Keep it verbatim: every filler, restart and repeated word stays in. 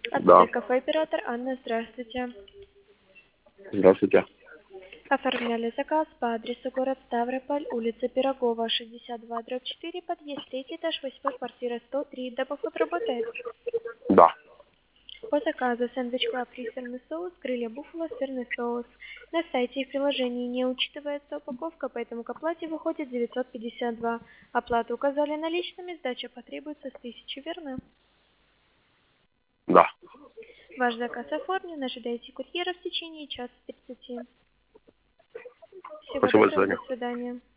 Да. Отель кафе оператор Анна, здравствуйте. Здравствуйте. Оформляли заказ по адресу город Ставрополь, улица Пирогова, шестьдесят два, дробь четыре, подъезд третий этаж, восьмой, квартира сто три. Дабафуд работает. Да. По заказу сэндвич клаб фри сырный соус, крылья буффало, сырный соус. На сайте и в приложении не учитывается упаковка, поэтому к оплате выходит девятьсот пятьдесят два. Оплату указали наличными, сдача потребуется с тысячи, верно? Да. Ваш заказ оформлен, ожидайте курьера в течение часа тридцати. Всего Спасибо, до доброго, свидания. до свидания.